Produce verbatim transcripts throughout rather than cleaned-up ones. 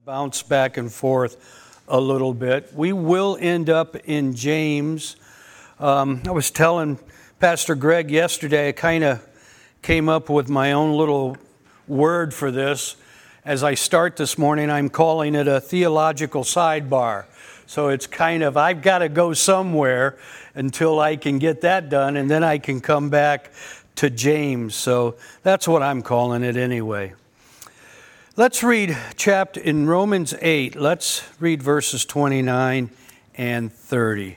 Bounce back and forth a little bit. We will end up in James. Um, I was telling Pastor Greg yesterday, I kind of came up with my own little word for this. As I start this morning, I'm calling it a theological sidebar. So it's kind of, I've got to go somewhere until I can get that done, and then I can come back to James. So that's what I'm calling it anyway. Let's read chapter in Romans eight. Let's read verses twenty-nine and thirty.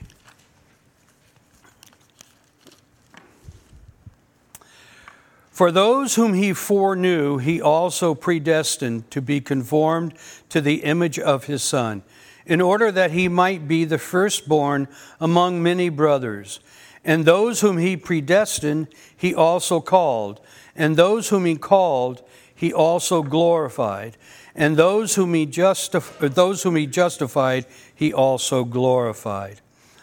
For those whom he foreknew, he also predestined to be conformed to the image of his Son, in order that he might be the firstborn among many brothers. And those whom he predestined, he also called. And those whom he called, he also glorified. And those whom he justif- those whom he justified, he also glorified.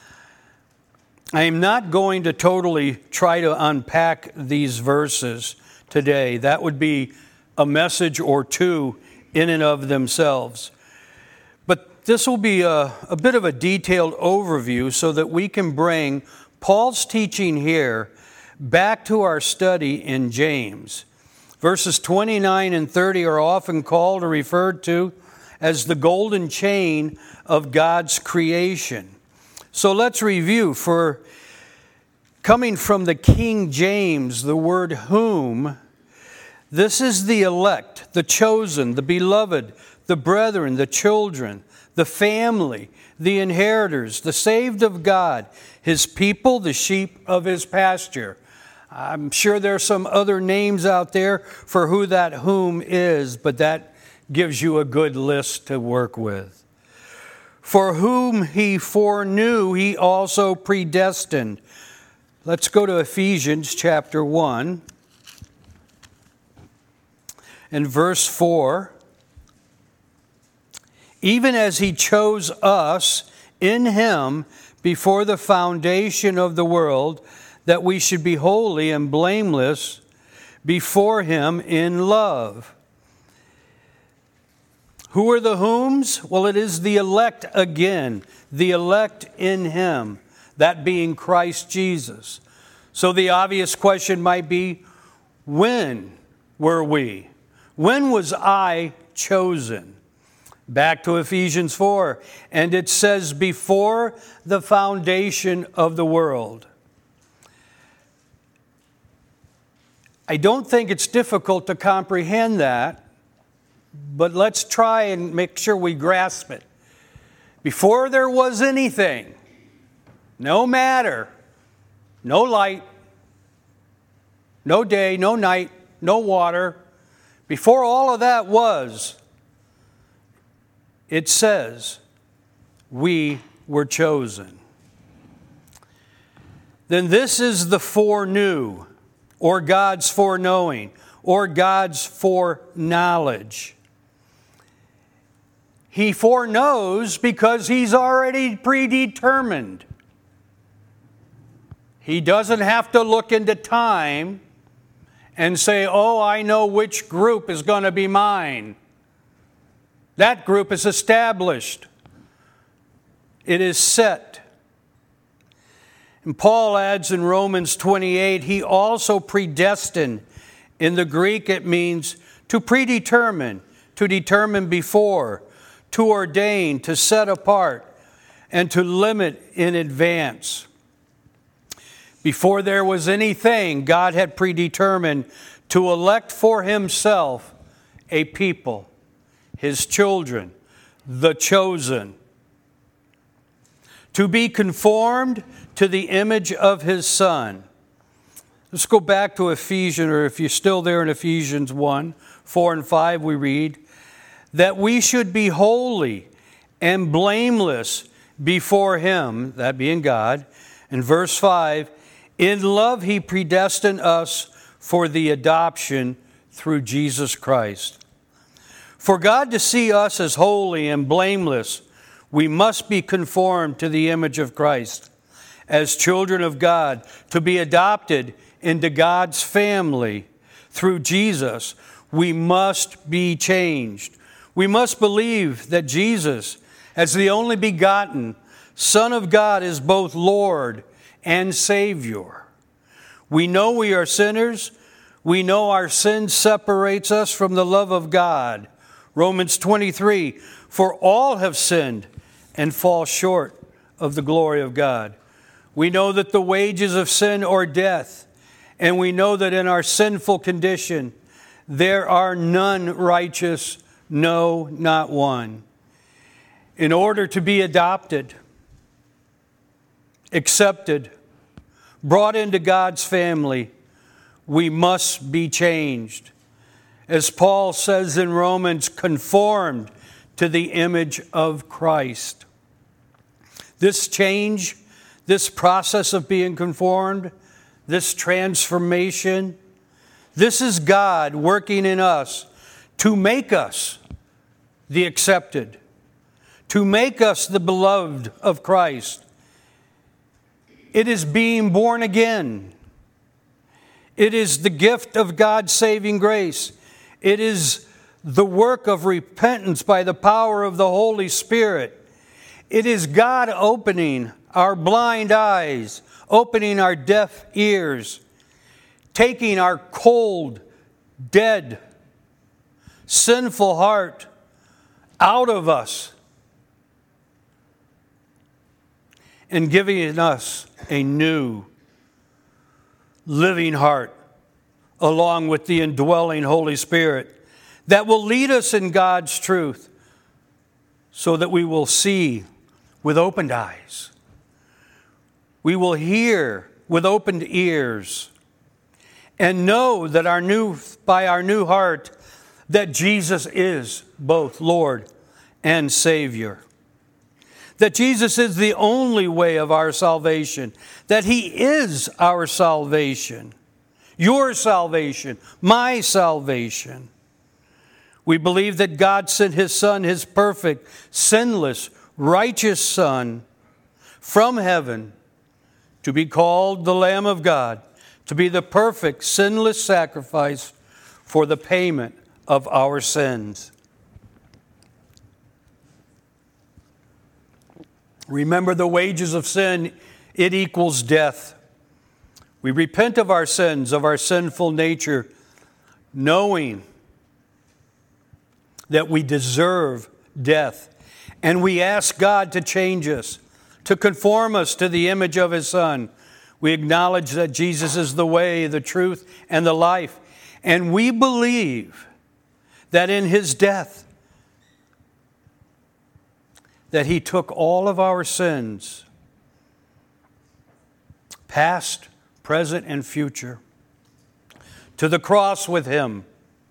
I am not going to totally try to unpack these verses today. That would be a message or two in and of themselves. But this will be a, a bit of a detailed overview so that we can bring Paul's teaching here back to our study in James. Verses twenty-nine and thirty are often called or referred to as the golden chain of God's creation. So let's review. For coming from the King James, the word whom, this is the elect, the chosen, the beloved, the brethren, the children, the family, the inheritors, the saved of God, his people, the sheep of his pasture. I'm sure there's some other names out there for who that whom is, but that gives you a good list to work with. For whom he foreknew, he also predestined. Let's go to Ephesians chapter one and verse four. Even as he chose us in him before the foundation of the world, that we should be holy and blameless before him in love. Who are the whom's? Well, it is the elect again, the elect in him, that being Christ Jesus. So the obvious question might be, when were we? When was I chosen? Back to Ephesians four, and it says, before the foundation of the world. I don't think it's difficult to comprehend that, but let's try and make sure we grasp it. Before there was anything, no matter, no light, no day, no night, no water, before all of that was, it says, we were chosen. Then this is the foreknew, or God's foreknowing, or God's foreknowledge. He foreknows because he's already predetermined. He doesn't have to look into time and say, oh, I know which group is going to be mine. That group is established. It is set. And Paul adds in Romans twenty-eight, he also predestined. In the Greek, it means to predetermine, to determine before, to ordain, to set apart, and to limit in advance. Before there was anything, God had predetermined to elect for himself a people, his children, the chosen, to be conformed to the image of his Son. Let's go back to Ephesians, or if you're still there in Ephesians one, four and five, we read, that we should be holy and blameless before him, that being God. In verse five, in love he predestined us for the adoption through Jesus Christ. For God to see us as holy and blameless, we must be conformed to the image of Christ. As children of God, to be adopted into God's family through Jesus, we must be changed. We must believe that Jesus, as the only begotten Son of God, is both Lord and Savior. We know we are sinners. We know our sin separates us from the love of God. Romans twenty-three, for all have sinned and fall short of the glory of God. We know that the wages of sin are death, and we know that in our sinful condition, there are none righteous, no, not one. In order to be adopted, accepted, brought into God's family, we must be changed. As Paul says in Romans, conformed to the image of Christ. This change, this process of being conformed, this transformation, this is God working in us to make us the accepted, to make us the beloved of Christ. It is being born again. It is the gift of God's saving grace. It is the work of repentance by the power of the Holy Spirit. It is God opening our blind eyes, opening our deaf ears, taking our cold, dead, sinful heart out of us and giving us a new, living heart, along with the indwelling Holy Spirit that will lead us in God's truth so that we will see with opened eyes. We will hear with opened ears and know that our new, by our new heart that Jesus is both Lord and Savior. That Jesus is the only way of our salvation. That He is our salvation. Your salvation. My salvation. We believe that God sent His Son, His perfect, sinless, righteous Son, from heaven to be called the Lamb of God, to be the perfect, sinless sacrifice for the payment of our sins. Remember, the wages of sin, it equals death. We repent of our sins, of our sinful nature, knowing that we deserve death. And we ask God to change us, to conform us to the image of His Son. We acknowledge that Jesus is the way, the truth, and the life. And we believe that in His death, that He took all of our sins, past, present, and future, to the cross with Him.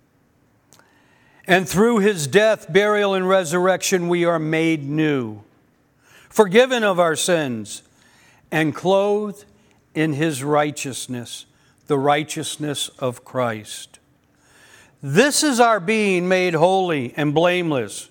And through His death, burial, and resurrection, we are made new, forgiven of our sins, and clothed in His righteousness, the righteousness of Christ. This is our being made holy and blameless.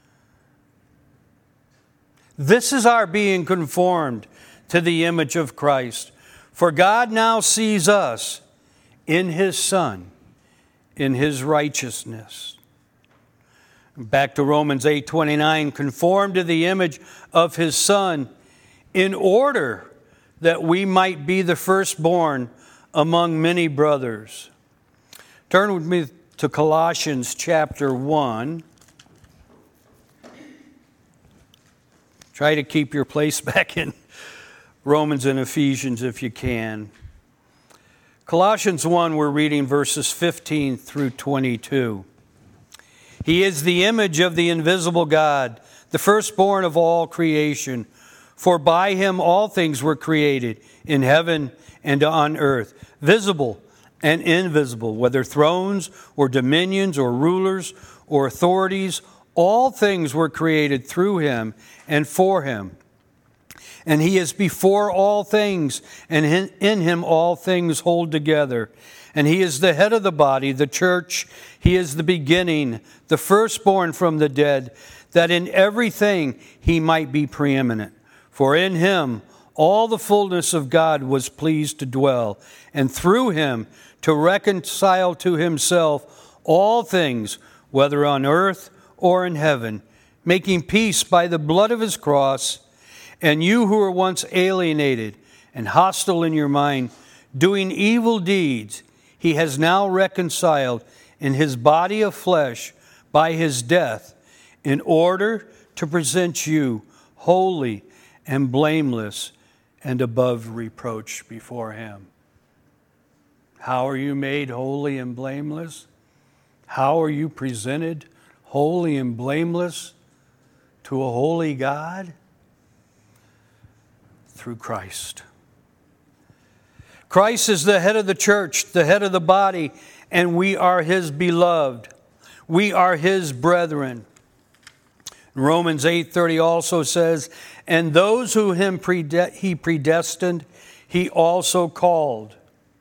This is our being conformed to the image of Christ. For God now sees us in His Son, in His righteousness. Back to Romans eight twenty-nine, conformed to the image of His Son, in order that we might be the firstborn among many brothers. Turn with me to Colossians chapter one. Try to keep your place back in Romans and Ephesians if you can. Colossians one, we're reading verses fifteen through twenty-two. He is the image of the invisible God, the firstborn of all creation. For by Him all things were created, in heaven and on earth, visible and invisible, whether thrones or dominions or rulers or authorities. All things were created through Him and for Him. And He is before all things, and in Him all things hold together. And He is the head of the body, the church. He is the beginning, the firstborn from the dead, that in everything He might be preeminent. For in Him all the fullness of God was pleased to dwell, and through Him to reconcile to Himself all things, whether on earth or in heaven, making peace by the blood of his cross, and you who were once alienated and hostile in your mind, doing evil deeds, he has now reconciled in his body of flesh by his death, in order to present you holy and blameless and above reproach before him. How are you made holy and blameless? How are you presented holy and blameless to a holy God? Through Christ. Christ is the head of the church, the head of the body, and we are his beloved. We are his brethren. Romans eight thirty also says, and those who him prede- he predestined, he also called.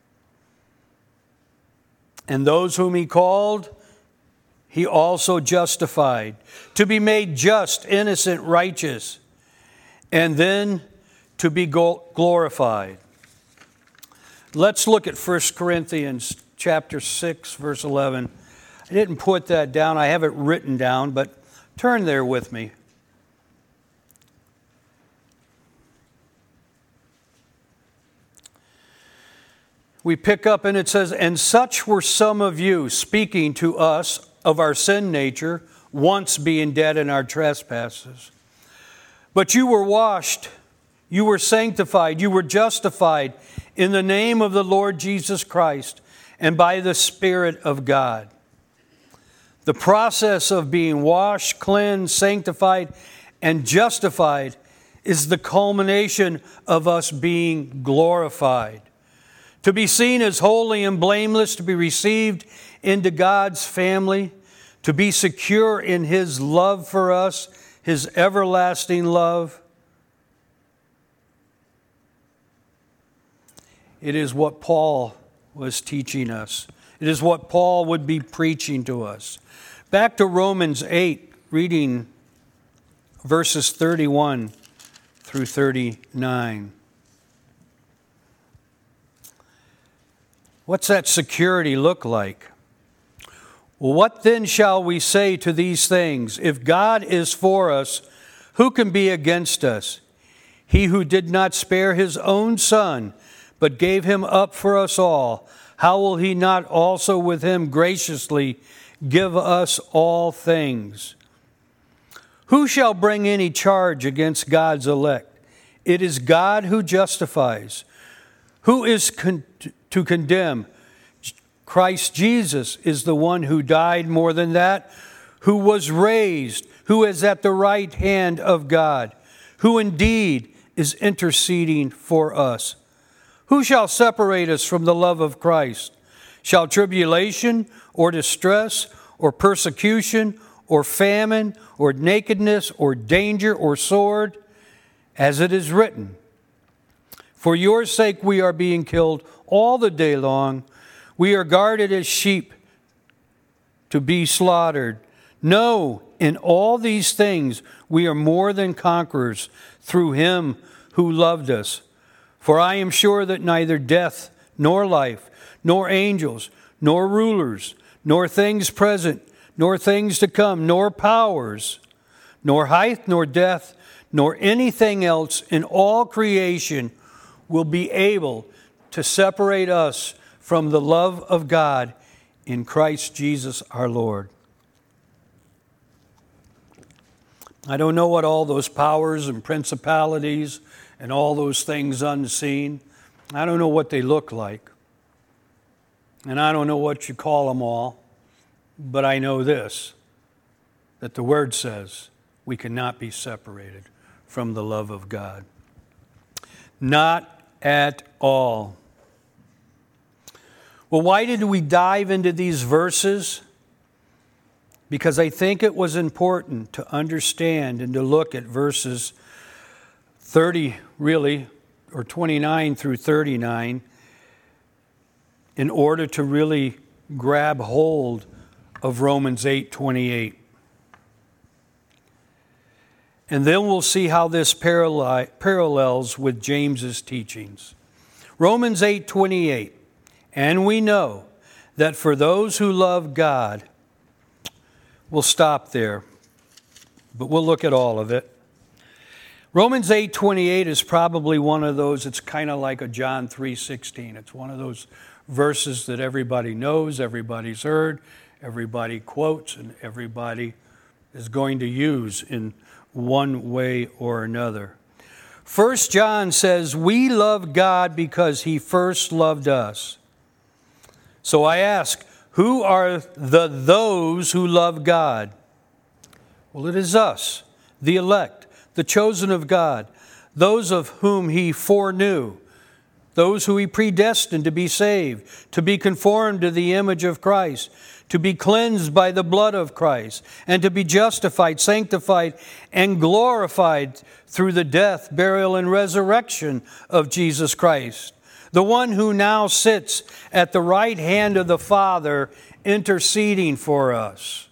And those whom he called, he also justified. To be made just, innocent, righteous, and then to be glorified. Let's look at First Corinthians chapter six, verse eleven. I didn't put that down. I have it written down, but turn there with me. We pick up and it says, and such were some of you, speaking to us of our sin nature, once being dead in our trespasses. But you were washed, you were sanctified, you were justified in the name of the Lord Jesus Christ and by the Spirit of God. The process of being washed, cleansed, sanctified, and justified is the culmination of us being glorified. To be seen as holy and blameless, to be received into God's family, to be secure in his love for us, his everlasting love. It is what Paul was teaching us. It is what Paul would be preaching to us. Back to Romans eight, reading verses thirty-one through thirty-nine. What's that security look like? Well, what then shall we say to these things? If God is for us, who can be against us? He who did not spare his own son, but gave him up for us all, how will he not also with him graciously give us all things? Who shall bring any charge against God's elect? It is God who justifies. Who is con- to condemn? Christ Jesus is the one who died, more than that, who was raised, who is at the right hand of God, who indeed is interceding for us. Who shall separate us from the love of Christ? Shall tribulation or distress or persecution or famine or nakedness or danger or sword? As it is written, for your sake we are being killed all the day long. We are guarded as sheep to be slaughtered. No, in all these things we are more than conquerors through him who loved us. For I am sure that neither death, nor life, nor angels, nor rulers, nor things present, nor things to come, nor powers, nor height, nor depth, nor anything else in all creation will be able to separate us from the love of God in Christ Jesus our Lord. I don't know what all those powers and principalities and all those things unseen, I don't know what they look like. And I don't know what you call them all. But I know this, that the Word says we cannot be separated from the love of God. Not at all. Well, why did we dive into these verses? Because I think it was important to understand and to look at verses thirty, really, or twenty-nine through thirty-nine, in order to really grab hold of Romans eight twenty-eight. And then we'll see how this parallels with James's teachings. Romans eight twenty-eight. And we know that for those who love God, we'll stop there. but we'll look at all of it. Romans eight twenty-eight is probably one of those, it's kind of like a John three sixteen. It's one of those verses that everybody knows, everybody's heard, everybody quotes, and everybody is going to use in one way or another. First John says, we love God because he first loved us. So I ask, who are the those who love God? Well, it is us, the elect, the chosen of God, those of whom he foreknew, those who he predestined to be saved, to be conformed to the image of Christ, to be cleansed by the blood of Christ, and to be justified, sanctified, and glorified through the death, burial, and resurrection of Jesus Christ, the one who now sits at the right hand of the Father, interceding for us.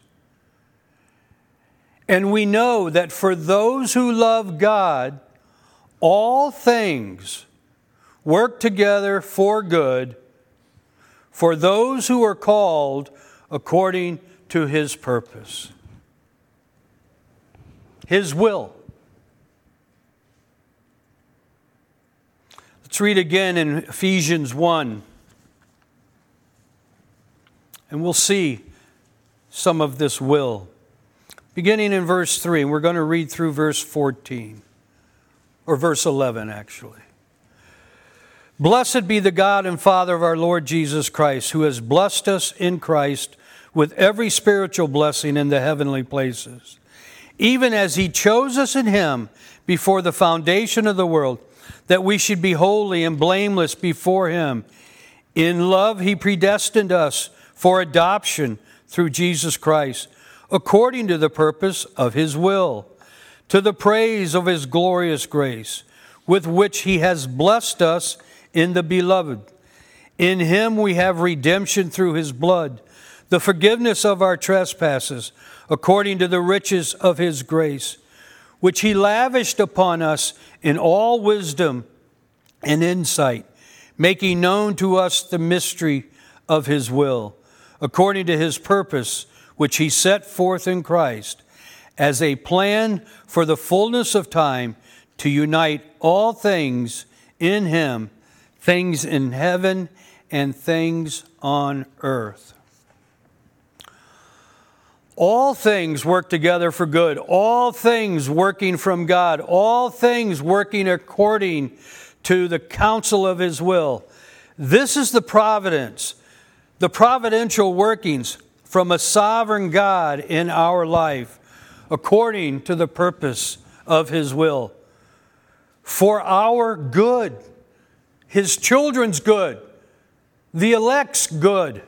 And we know that for those who love God, all things work together for good, for those who are called according to his purpose, his will. Let's read again in Ephesians one, and we'll see some of this will. Beginning in verse three, and we're going to read through verse fourteen, or verse eleven actually. Blessed be the God and Father of our Lord Jesus Christ, who has blessed us in Christ with every spiritual blessing in the heavenly places, even as he chose us in him before the foundation of the world, that we should be holy and blameless before him. In love he predestined us for adoption through Jesus Christ, according to the purpose of his will, to the praise of his glorious grace, with which he has blessed us in the Beloved. In him we have redemption through his blood, the forgiveness of our trespasses, according to the riches of his grace, which he lavished upon us in all wisdom and insight, making known to us the mystery of his will, according to his purpose, which he set forth in Christ, as a plan for the fullness of time, to unite all things in him, things in heaven and things on earth. All things work together for good. All things working from God. All things working according to the counsel of his will. This is the providence, the providential workings from a sovereign God in our life, according to the purpose of his will, for our good, his children's good, the elect's good.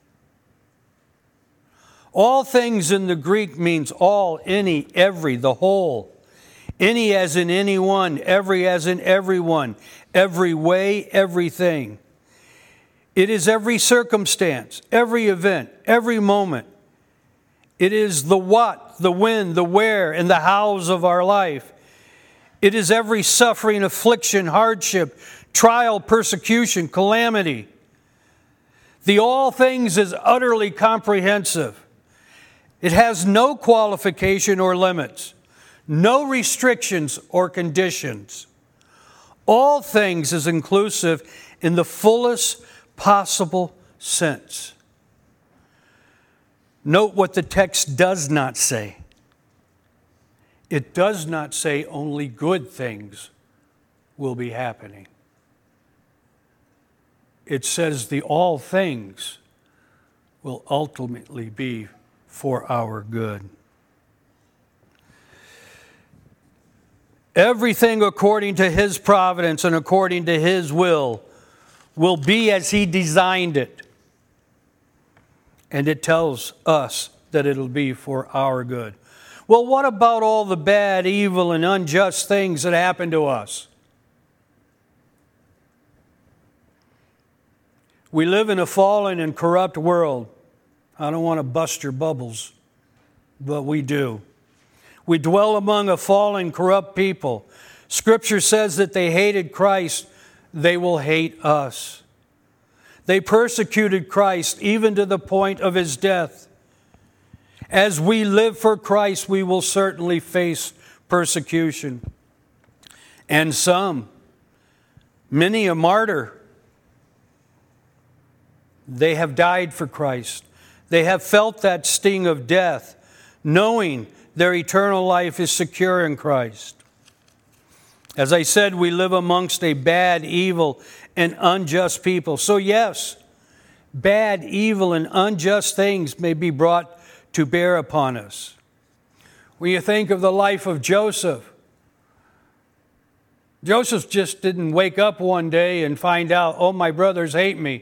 All things in the Greek means all, any, every, the whole. Any as in anyone, every as in everyone, every way, everything. It is every circumstance, every event, every moment. It is the what, the when, the where, and the hows of our life. It is every suffering, affliction, hardship, trial, persecution, calamity. The all things is utterly comprehensive. It has no qualification or limits, no restrictions or conditions. All things is inclusive in the fullest possible sense. Note what the text does not say. It does not say only good things will be happening. It says the all things will ultimately be for our good. Everything according to his providence and according to his will will be as he designed it. And it tells us that it'll be for our good. Well, what about all the bad, evil, and unjust things that happen to us? We live in a fallen and corrupt world. I don't want to bust your bubbles, but we do. We dwell among a fallen, corrupt people. Scripture says that they hated Christ, they will hate us. They persecuted Christ even to the point of his death. As we live for Christ, we will certainly face persecution. And some, many a martyr, they have died for Christ. They have felt that sting of death, knowing their eternal life is secure in Christ. As I said, we live amongst a bad, evil, and unjust people. So yes, bad, evil, and unjust things may be brought to bear upon us. When you think of the life of Joseph, Joseph just didn't wake up one day and find out, oh, my brothers hate me.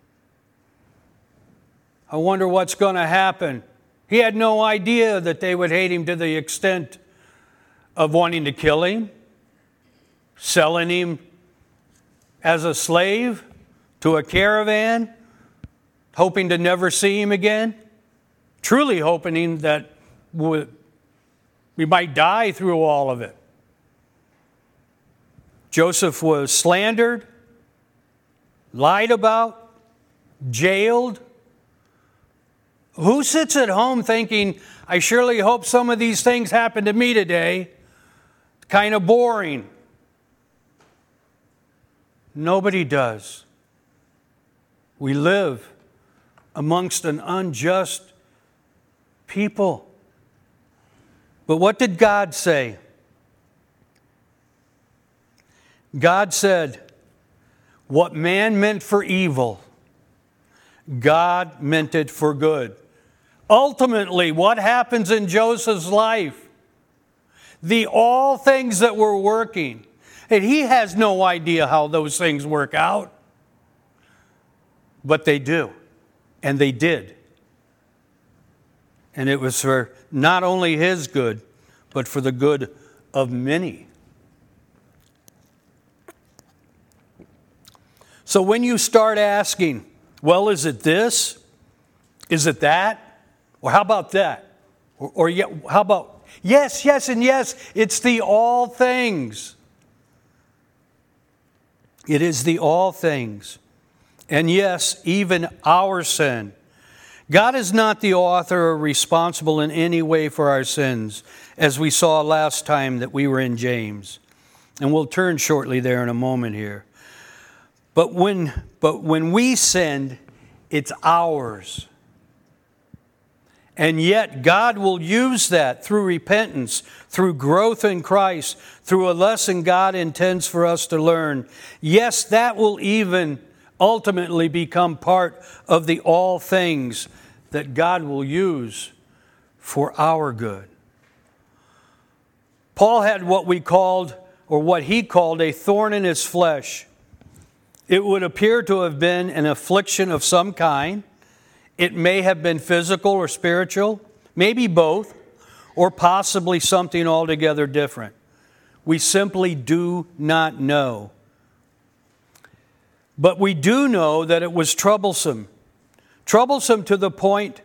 I wonder what's going to happen. He had no idea that they would hate him to the extent of wanting to kill him, selling him as a slave to a caravan, hoping to never see him again, truly hoping that we might die through all of it. Joseph was slandered, lied about, jailed. Who sits at home thinking, I surely hope some of these things happen to me today? Kind of boring. Nobody does. We live amongst an unjust people. But what did God say? God said, what man meant for evil, God meant it for good. Ultimately, what happens in Joseph's life? The all things that were working, and he has no idea how those things work out, but they do, and they did. And it was for not only his good, but for the good of many. So when you start asking, well, is it this? Is it that? Or how about that? Or, or yeah, how about, yes, yes, and yes, it's the all things. It is the all things. And yes, even our sin. God is not the author or responsible in any way for our sins, as we saw last time that we were in James. And we'll turn shortly there in a moment here. But when, but when we sinned, it's ours. And yet God will use that through repentance, through growth in Christ, through a lesson God intends for us to learn. Yes, that will even ultimately become part of the all things that God will use for our good. Paul had what we called, or what he called, a thorn in his flesh. It would appear to have been an affliction of some kind. It may have been physical or spiritual, maybe both, or possibly something altogether different. We simply do not know. But we do know that it was troublesome. Troublesome to the point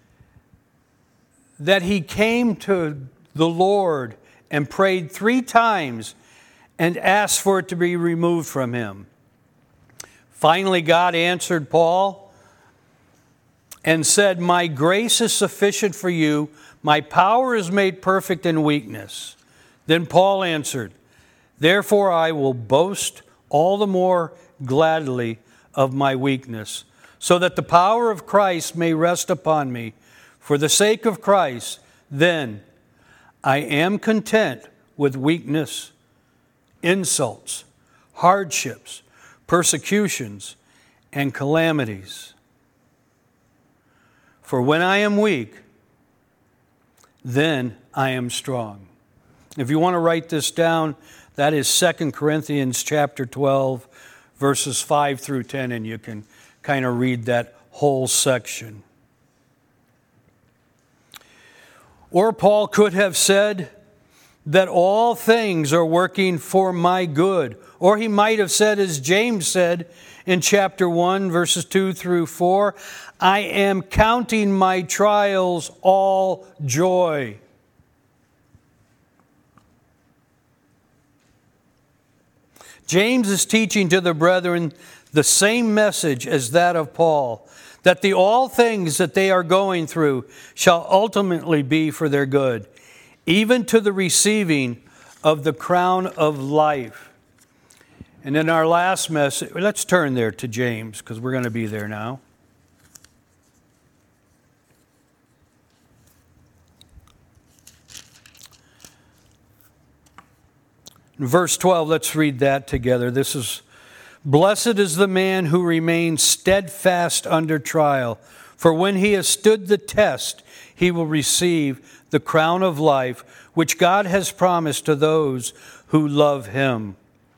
that he came to the Lord and prayed three times and asked for it to be removed from him. Finally, God answered Paul and said, my grace is sufficient for you. My power is made perfect in weakness. Then Paul answered, therefore I will boast all the more gladly of my weakness, so that the power of Christ may rest upon me. For the sake of Christ, then, I am content with weakness, insults, hardships, persecutions, and calamities. For when I am weak, then I am strong. If you want to write this down, that is Second Corinthians chapter twelve, verses five through ten, and you can kind of read that whole section. Or Paul could have said that all things are working for my good. Or he might have said, as James said in chapter one, verses two through four, I am counting my trials all joy. James is teaching to the brethren the same message as that of Paul, that the all things that they are going through shall ultimately be for their good, even to the receiving of the crown of life. And in our last message, let's turn there to James, because we're going to be there now. In verse twelve, let's read that together. This is, "Blessed is the man who remains steadfast under trial, for when he has stood the test, he will receive the crown of life, which God has promised to those who love him."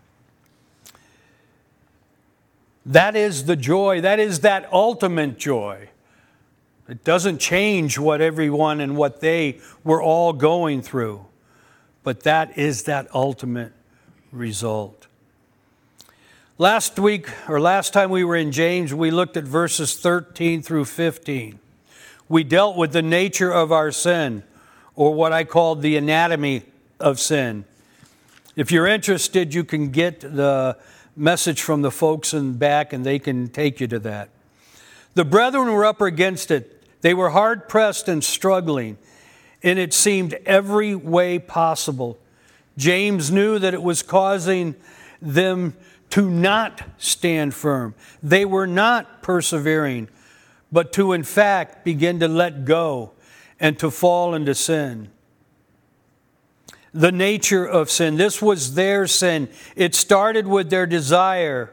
That is the joy. That is that ultimate joy. It doesn't change what everyone and what they were all going through. But that is that ultimate result. Last week, or last time we were in James, we looked at verses thirteen through fifteen. We dealt with the nature of our sin, or what I called the anatomy of sin. If you're interested, you can get the message from the folks in back, and they can take you to that. The brethren were up against it. They were hard-pressed and struggling, and it seemed every way possible. James knew that it was causing them to not stand firm. They were not persevering, but to, in fact, begin to let go and to fall into sin. The nature of sin. This was their sin. It started with their desire.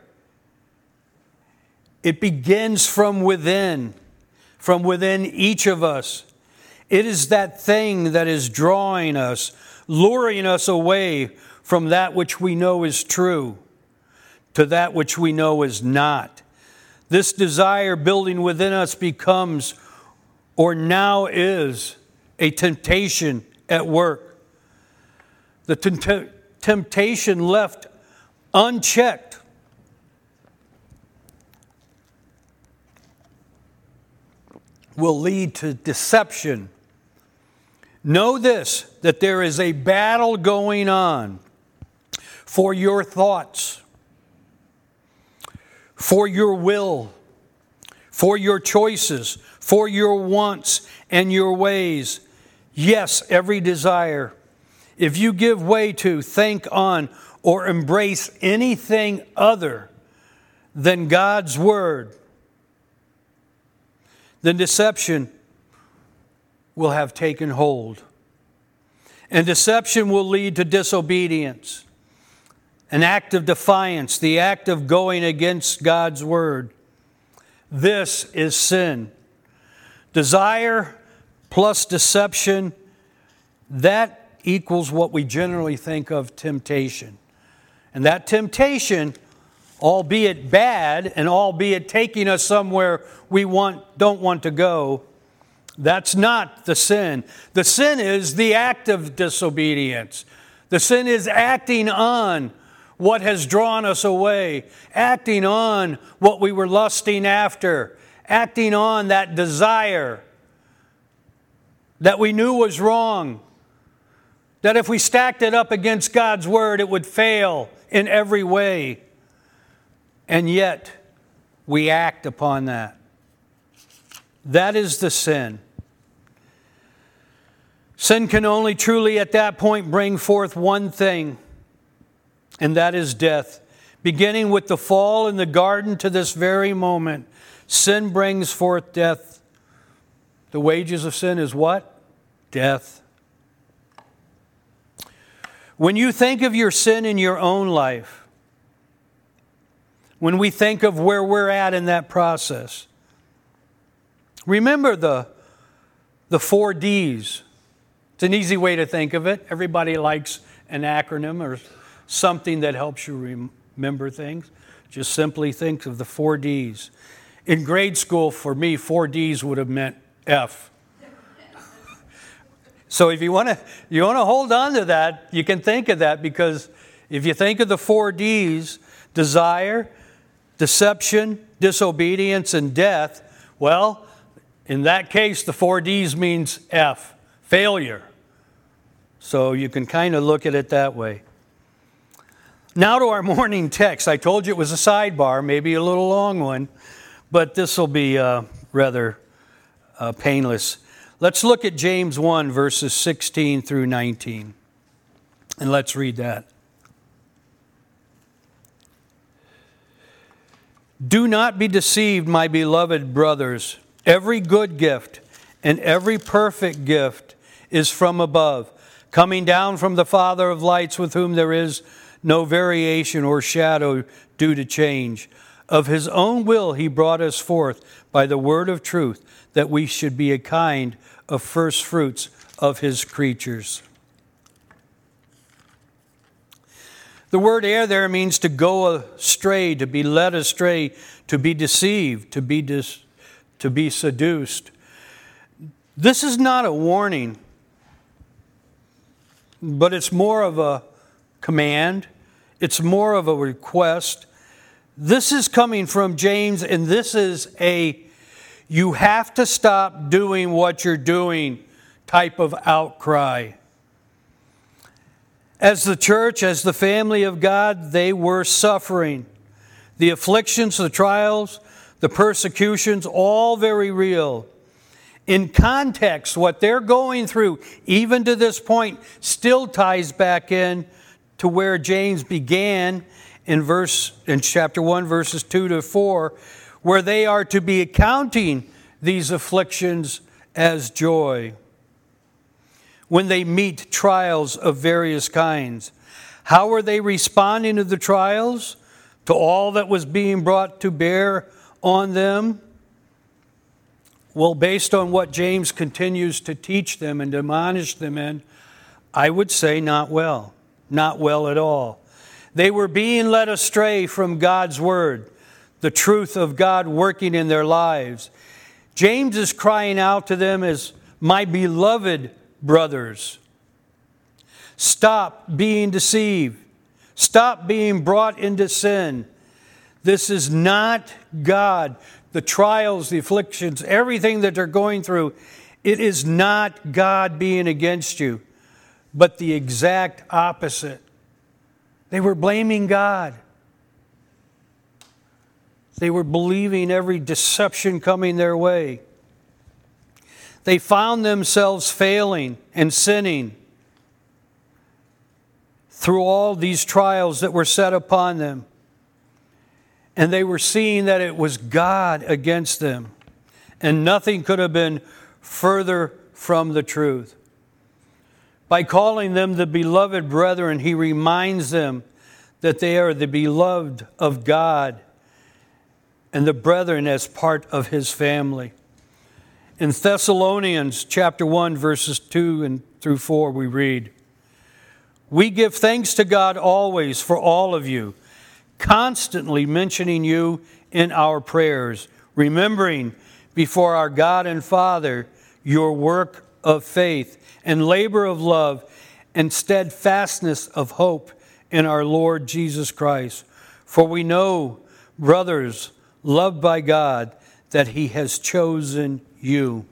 It begins from within, from within each of us. It is that thing that is drawing us, luring us away from that which we know is true to that which we know is not. This desire building within us becomes, or now is, a temptation at work. The tempt- temptation left unchecked will lead to deception. Know this, that there is a battle going on for your thoughts, for your will, for your choices, for your wants and your ways. Yes, every desire. If you give way to, think on, or embrace anything other than God's Word, then deception will have taken hold. And deception will lead to disobedience, an act of defiance, the act of going against God's Word. This is sin. Desire plus deception, that equals what we generally think of temptation. And that temptation, albeit bad and albeit taking us somewhere we want don't want to go, that's not the sin. The sin is the act of disobedience. The sin is acting on what has drawn us away, acting on what we were lusting after, acting on that desire that we knew was wrong, that if we stacked it up against God's Word, it would fail in every way. And yet, we act upon that. That is the sin. Sin can only truly at that point bring forth one thing, and that is death. Beginning with the fall in the garden to this very moment, sin brings forth death. The wages of sin is what? Death. When you think of your sin in your own life, when we think of where we're at in that process, remember the, the four D's. It's an easy way to think of it. Everybody likes an acronym or something that helps you remember things. Just simply think of the four D's. In grade school, for me, four D's would have meant F. So if you want to you want to hold on to that, you can think of that, because if you think of the four D's, desire, deception, disobedience, and death, well, in that case, the four D's means F, failure. So you can kind of look at it that way. Now to our morning text. I told you it was a sidebar, maybe a little long one, but this will be uh, rather uh, painless. Let's look at James one, verses sixteen through nineteen, and let's read that. Do not be deceived, my beloved brothers. Every good gift and every perfect gift is from above, coming down from the Father of lights, with whom there is no variation or shadow due to change. Of his own will he brought us forth by the word of truth, that we should be a kind of first fruits of his creatures. The word err there means to go astray, to be led astray, to be deceived, to be dis, to be seduced. This is not a warning, but it's more of a command. It's more of a request. This is coming from James, and this is a you have to stop doing what you're doing type of outcry. As the church, as the family of God, they were suffering. The afflictions, the trials, the persecutions, all very real. In context, what they're going through, even to this point, still ties back in to where James began in verse in chapter one, verses two to four, where they are to be accounting these afflictions as joy when they meet trials of various kinds. How are they responding to the trials, to all that was being brought to bear on them? Well, based on what James continues to teach them and admonish them in, I would say not well. Not well at all. They were being led astray from God's word, the truth of God working in their lives. James is crying out to them as, my beloved brothers, stop being deceived. Stop being brought into sin. This is not God. The trials, the afflictions, everything that they're going through, it is not God being against you, but the exact opposite. They were blaming God. They were believing every deception coming their way. They found themselves failing and sinning through all these trials that were set upon them. And they were seeing that it was God against them. And nothing could have been further from the truth. By calling them the beloved brethren, he reminds them that they are the beloved of God and the brethren as part of his family. In Thessalonians chapter one, verses two and through four, we read, we give thanks to God always for all of you, constantly mentioning you in our prayers, remembering before our God and Father your work of faith and labor of love and steadfastness of hope in our Lord Jesus Christ. For we know, brothers, loved by God, that he has chosen you.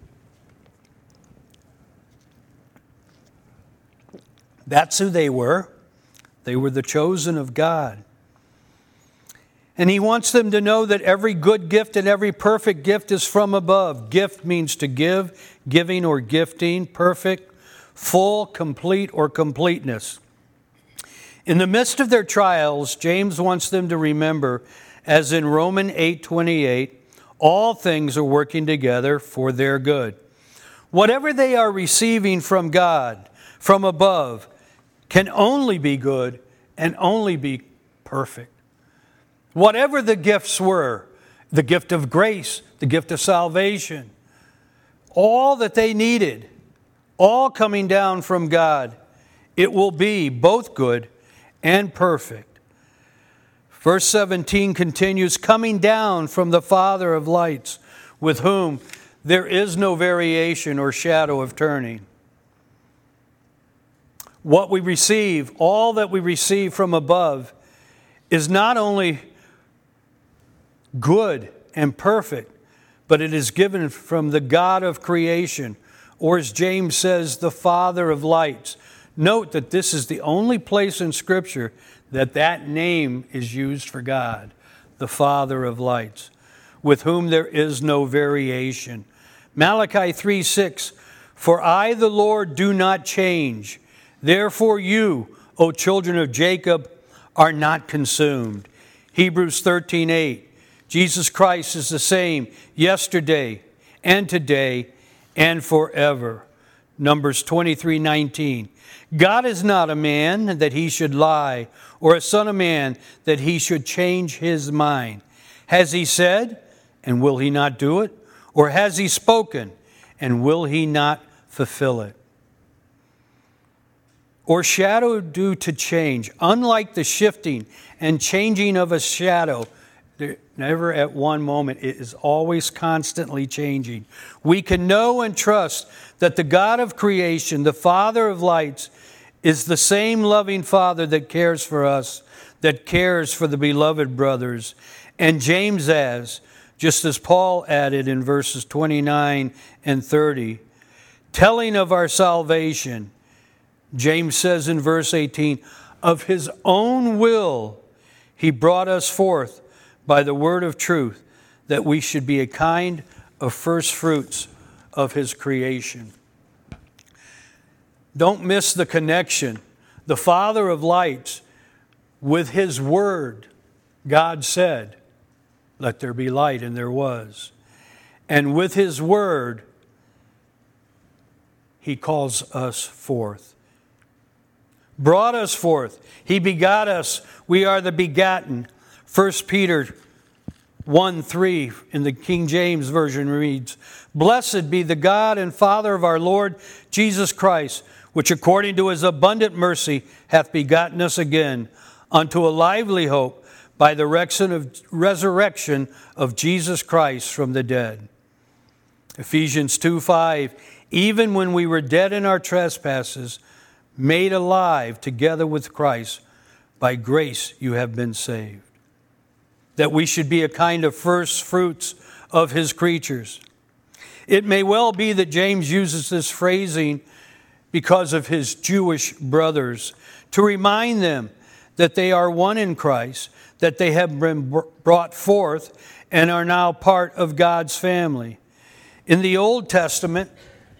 That's who they were. They were the chosen of God. And he wants them to know that every good gift and every perfect gift is from above. Gift means to give, giving or gifting, perfect, full, complete, or completeness. In the midst of their trials, James wants them to remember, as in Romans eight twenty-eight, all things are working together for their good. Whatever they are receiving from God, from above, can only be good and only be perfect. Whatever the gifts were, the gift of grace, the gift of salvation, all that they needed, all coming down from God, it will be both good and perfect. Verse seventeen continues, coming down from the Father of lights, with whom there is no variation or shadow of turning. What we receive, all that we receive from above, is not only good and perfect, but it is given from the God of creation, or as James says, the Father of lights. Note that this is the only place in Scripture that that name is used for God, the Father of lights, with whom there is no variation. Malachi three six, for I, the Lord, do not change. Therefore you, O children of Jacob, are not consumed. Hebrews thirteen eight, Jesus Christ is the same yesterday and today and forever. Numbers twenty-three nineteen, God is not a man that he should lie, or a son of man that he should change his mind. Has he said, and will he not do it? Or has he spoken, and will he not fulfill it? Or shadow due to change. Unlike the shifting and changing of a shadow, never at one moment, it is always constantly changing. We can know and trust that the God of creation, the Father of lights, is the same loving Father that cares for us, that cares for the beloved brothers. And James adds, just as Paul added in verses twenty-nine and thirty, telling of our salvation, James says in verse eighteen, of his own will he brought us forth by the word of truth, that we should be a kind of first fruits of his creation. Don't miss the connection. The Father of lights, with his word, God said, let there be light, and there was. And with his word, he calls us forth. Brought us forth. He begot us. We are the begotten. First Peter one three in the King James Version reads, blessed be the God and Father of our Lord Jesus Christ, which according to his abundant mercy hath begotten us again unto a lively hope by the resurrection of Jesus Christ from the dead. Ephesians two five, even when we were dead in our trespasses, made alive together with Christ, by grace you have been saved. That we should be a kind of first fruits of his creatures. It may well be that James uses this phrasing because of his Jewish brothers, to remind them that they are one in Christ, that they have been brought forth and are now part of God's family. In the Old Testament,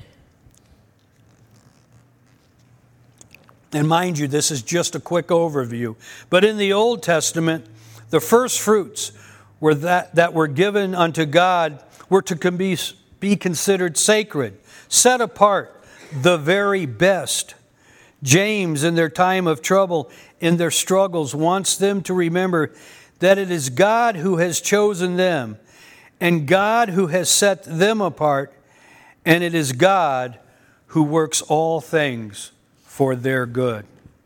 and mind you, this is just a quick overview, but in the Old Testament, the first fruits were that, that were given unto God were to be, be considered sacred, set apart, the very best. James, in their time of trouble, in their struggles, wants them to remember that it is God who has chosen them, and God who has set them apart, and it is God who works all things for their good.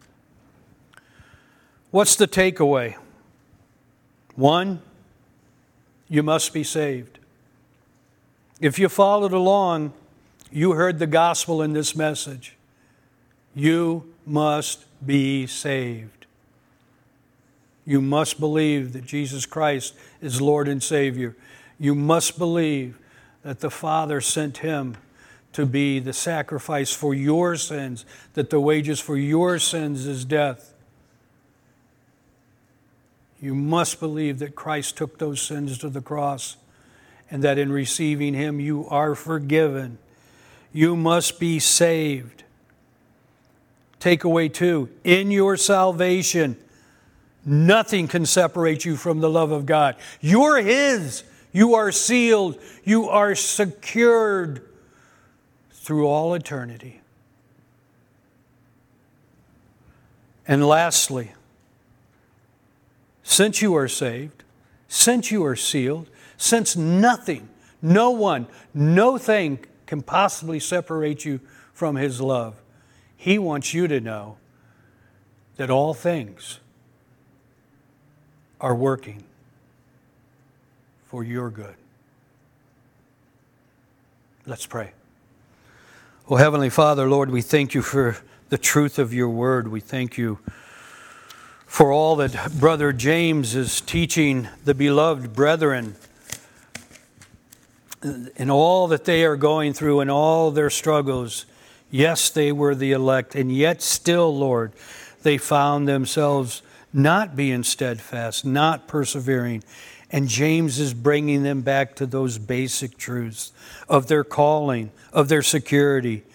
What's the takeaway? One, you must be saved. If you followed along, you heard the gospel in this message. You must be saved. You must believe that Jesus Christ is Lord and Savior. You must believe that the Father sent him to be the sacrifice for your sins, that the wages for your sins is death. You must believe that Christ took those sins to the cross, and that in receiving him you are forgiven. You must be saved. Takeaway two, in your salvation, nothing can separate you from the love of God. You're his. You are sealed. You are secured through all eternity. And lastly, since you are saved, since you are sealed, since nothing, no one, no thing can possibly separate you from his love, he wants you to know that all things are working for your good. Let's pray. Oh, Heavenly Father, Lord, we thank you for the truth of your word. We thank you for all that Brother James is teaching the beloved brethren and all that they are going through and all their struggles. Yes, they were the elect, and yet still, Lord, they found themselves not being steadfast, not persevering. And James is bringing them back to those basic truths of their calling, of their security,